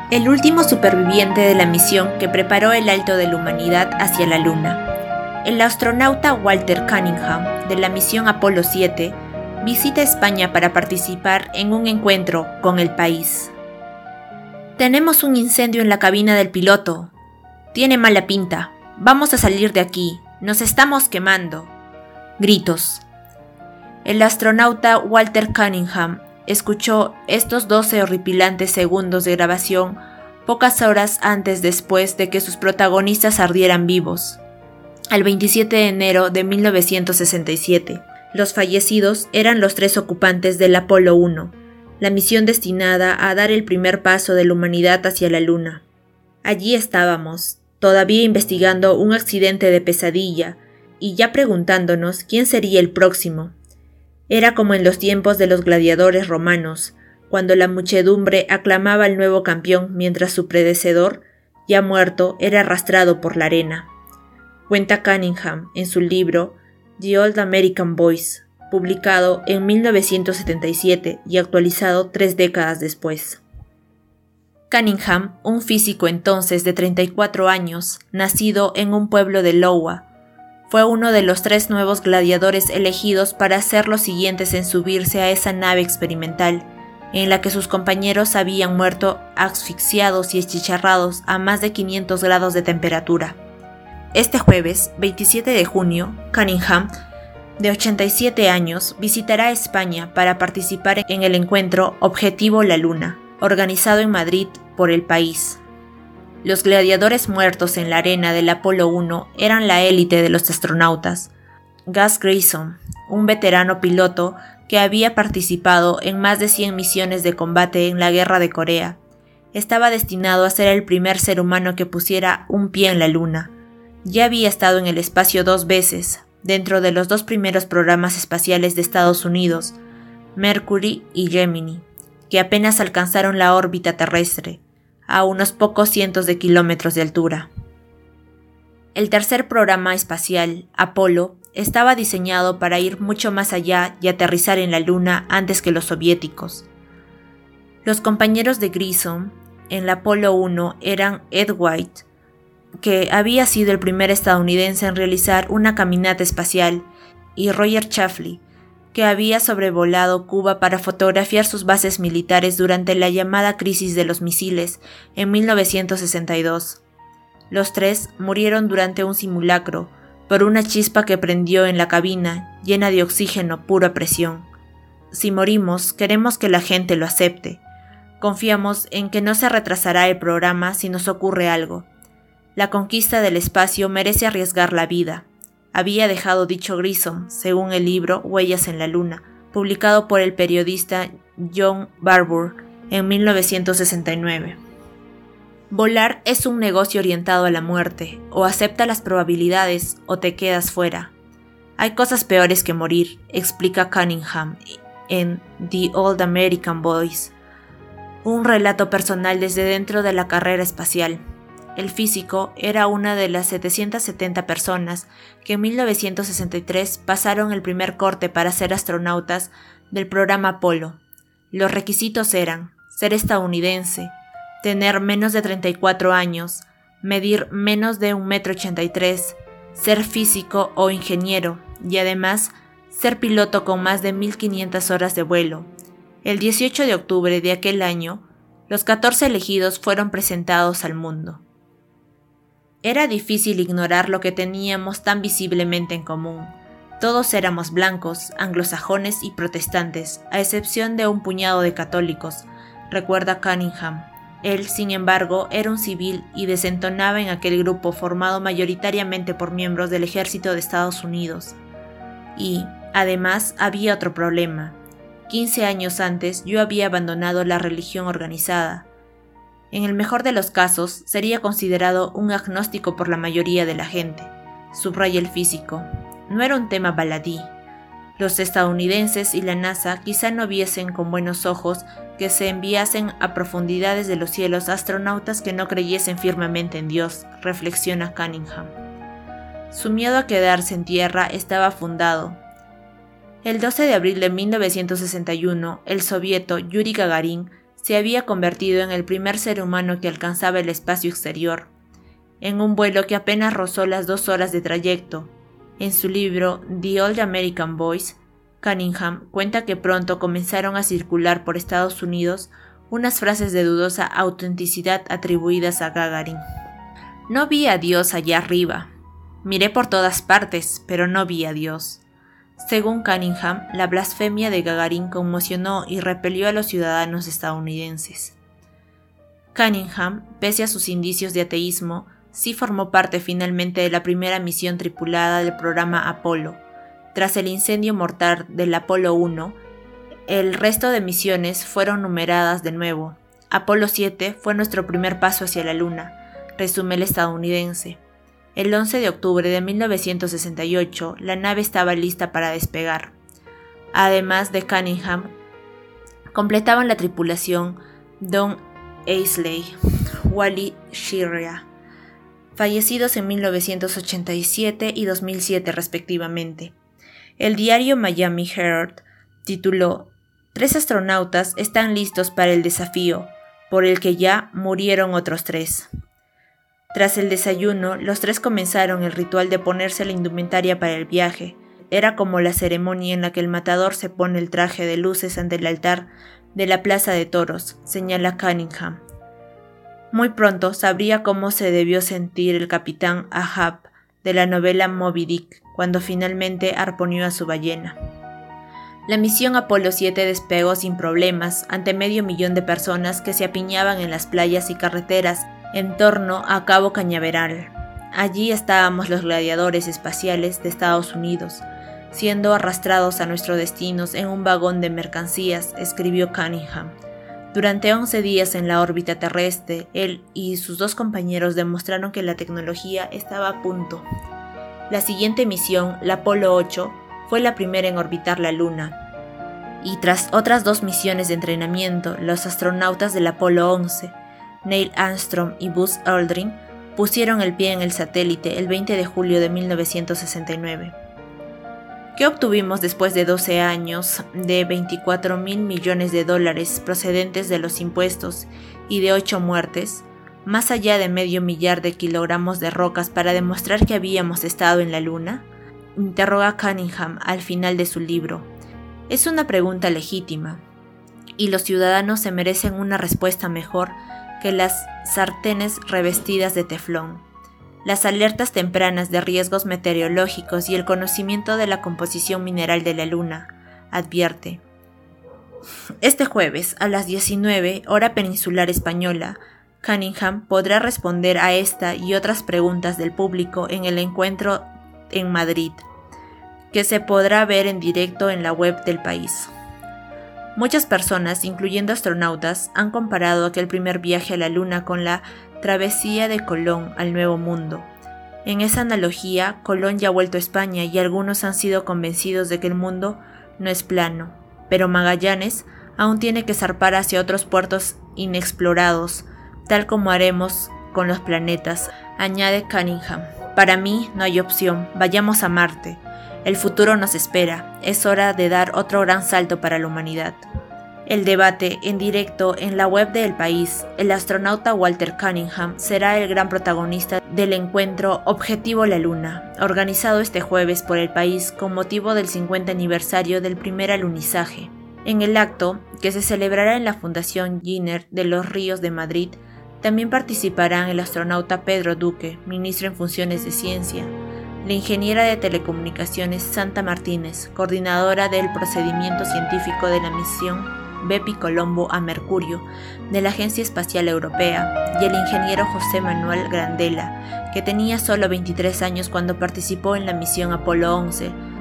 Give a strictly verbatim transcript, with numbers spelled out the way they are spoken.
el último superviviente de la misión que preparó el Alto de la Humanidad hacia la Luna. El astronauta Walter Cunningham, de la misión Apolo siete, visita España para participar en un encuentro con el país. «Tenemos un incendio en la cabina del piloto. Tiene mala pinta. Vamos a salir de aquí. Nos estamos quemando». Gritos. El astronauta Walter Cunningham escuchó estos doce horripilantes segundos de grabación pocas horas antes después de que sus protagonistas ardieran vivos. El veintisiete de enero de mil novecientos sesenta y siete, los fallecidos eran los tres ocupantes del Apolo uno, la misión destinada a dar el primer paso de la humanidad hacia la Luna. Allí estábamos, todavía investigando un accidente de pesadilla y ya preguntándonos quién sería el próximo. Era como en los tiempos de los gladiadores romanos, cuando la muchedumbre aclamaba al nuevo campeón mientras su predecesor, ya muerto, era arrastrado por la arena. Cuenta Cunningham en su libro The Old American Boys, publicado en mil novecientos setenta y siete y actualizado tres décadas después. Cunningham, un físico entonces de treinta y cuatro años, nacido en un pueblo de Iowa, fue uno de los tres nuevos gladiadores elegidos para ser los siguientes en subirse a esa nave experimental, en la que sus compañeros habían muerto asfixiados y achicharrados a más de quinientos grados de temperatura. Este jueves, veintisiete de junio, Cunningham, de ochenta y siete años, visitará España para participar en el encuentro Objetivo La Luna, organizado en Madrid por El País. Los gladiadores muertos en la arena del Apolo uno eran la élite de los astronautas. Gus Grissom, un veterano piloto que había participado en más de cien misiones de combate en la Guerra de Corea, estaba destinado a ser el primer ser humano que pusiera un pie en la Luna. Ya había estado en el espacio dos veces, dentro de los dos primeros programas espaciales de Estados Unidos, Mercury y Gemini, que apenas alcanzaron la órbita terrestre, a unos pocos cientos de kilómetros de altura. El tercer programa espacial, Apolo, estaba diseñado para ir mucho más allá y aterrizar en la Luna antes que los soviéticos. Los compañeros de Grissom en el Apolo uno eran Ed White, que había sido el primer estadounidense en realizar una caminata espacial, y Roger Chaffee, que había sobrevolado Cuba para fotografiar sus bases militares durante la llamada crisis de los misiles en mil novecientos sesenta y dos. Los tres murieron durante un simulacro por una chispa que prendió en la cabina llena de oxígeno puro a presión. Si morimos, queremos que la gente lo acepte. Confiamos en que no se retrasará el programa si nos ocurre algo. La conquista del espacio merece arriesgar la vida, había dejado dicho Grissom, según el libro Huellas en la Luna, publicado por el periodista John Barbour en mil novecientos sesenta y nueve. Volar es un negocio orientado a la muerte, o acepta las probabilidades o te quedas fuera. Hay cosas peores que morir, explica Cunningham en The Old American Boys, un relato personal desde dentro de la carrera espacial. El físico era una de las setecientas setenta personas que en mil novecientos sesenta y tres pasaron el primer corte para ser astronautas del programa Apolo. Los requisitos eran ser estadounidense, tener menos de treinta y cuatro años, medir menos de un metro ochenta y tres, ser físico o ingeniero y además ser piloto con más de mil quinientas horas de vuelo. El dieciocho de octubre de aquel año, los catorce elegidos fueron presentados al mundo. Era difícil ignorar lo que teníamos tan visiblemente en común. Todos éramos blancos, anglosajones y protestantes, a excepción de un puñado de católicos, recuerda Cunningham. Él, sin embargo, era un civil y desentonaba en aquel grupo formado mayoritariamente por miembros del ejército de Estados Unidos. Y, además, había otro problema. Quince años antes yo había abandonado la religión organizada. En el mejor de los casos, sería considerado un agnóstico por la mayoría de la gente, subraya el físico. No era un tema baladí. Los estadounidenses y la NASA quizá no viesen con buenos ojos que se enviasen a profundidades de los cielos astronautas que no creyesen firmemente en Dios, reflexiona Cunningham. Su miedo a quedarse en tierra estaba fundado. El doce de abril de mil novecientos sesenta y uno, el sovieto Yuri Gagarin se había convertido en el primer ser humano que alcanzaba el espacio exterior, en un vuelo que apenas rozó las dos horas de trayecto. En su libro The Old American Boys, Cunningham cuenta que pronto comenzaron a circular por Estados Unidos unas frases de dudosa autenticidad atribuidas a Gagarin. No vi a Dios allá arriba. Miré por todas partes, pero no vi a Dios. Según Cunningham, la blasfemia de Gagarin conmocionó y repelió a los ciudadanos estadounidenses. Cunningham, pese a sus indicios de ateísmo, sí formó parte finalmente de la primera misión tripulada del programa Apolo. Tras el incendio mortal del Apolo uno, el resto de misiones fueron numeradas de nuevo. Apolo siete fue nuestro primer paso hacia la Luna, resume el estadounidense. El once de octubre de mil novecientos sesenta y ocho, la nave estaba lista para despegar. Además de Cunningham, completaban la tripulación Don Aisley, Wally Schirra, fallecidos en mil novecientos ochenta y siete y dos mil siete respectivamente. El diario Miami Herald tituló «Tres astronautas están listos para el desafío, por el que ya murieron otros tres». Tras el desayuno, los tres comenzaron el ritual de ponerse la indumentaria para el viaje. Era como la ceremonia en la que el matador se pone el traje de luces ante el altar de la plaza de toros, señala Cunningham. Muy pronto sabría cómo se debió sentir el capitán Ahab de la novela Moby Dick cuando finalmente arponió a su ballena. La misión Apolo siete despegó sin problemas ante medio millón de personas que se apiñaban en las playas y carreteras en torno a Cabo Cañaveral. Allí estábamos los gladiadores espaciales de Estados Unidos, siendo arrastrados a nuestros destinos en un vagón de mercancías, escribió Cunningham. Durante once días en la órbita terrestre, él y sus dos compañeros demostraron que la tecnología estaba a punto. La siguiente misión, la Apolo ocho, fue la primera en orbitar la Luna. Y tras otras dos misiones de entrenamiento, los astronautas del Apolo once, Neil Armstrong y Buzz Aldrin, pusieron el pie en el satélite el veinte de julio de mil novecientos sesenta y nueve. ¿Qué obtuvimos después de doce años, de veinticuatro mil millones de dólares procedentes de los impuestos y de ocho muertes, más allá de medio millar de kilogramos de rocas para demostrar que habíamos estado en la Luna? Interroga Cunningham al final de su libro. Es una pregunta legítima, y los ciudadanos se merecen una respuesta mejor que las sartenes revestidas de teflón. Las alertas tempranas de riesgos meteorológicos y el conocimiento de la composición mineral de la Luna, advierte. Este jueves, a las diecinueve, hora peninsular española, Cunningham podrá responder a esta y otras preguntas del público en el encuentro en Madrid, que se podrá ver en directo en la web del país. Muchas personas, incluyendo astronautas, han comparado aquel primer viaje a la Luna con la travesía de Colón al Nuevo Mundo. En esa analogía, Colón ya ha vuelto a España y algunos han sido convencidos de que el mundo no es plano, pero Magallanes aún tiene que zarpar hacia otros puertos inexplorados, tal como haremos con los planetas, añade Cunningham. Para mí no hay opción, vayamos a Marte. El futuro nos espera, es hora de dar otro gran salto para la humanidad. El debate, en directo en la web de El País, el astronauta Walter Cunningham será el gran protagonista del encuentro Objetivo la Luna, organizado este jueves por El País con motivo del cincuenta aniversario del primer alunizaje. En el acto, que se celebrará en la Fundación Giner de los Ríos de Madrid, también participarán el astronauta Pedro Duque, ministro en funciones de Ciencia, la ingeniera de telecomunicaciones Santa Martínez, coordinadora del procedimiento científico de la misión Bepi Colombo a Mercurio de la Agencia Espacial Europea, y el ingeniero José Manuel Grandela, que tenía solo veintitrés años cuando participó en la misión Apolo once,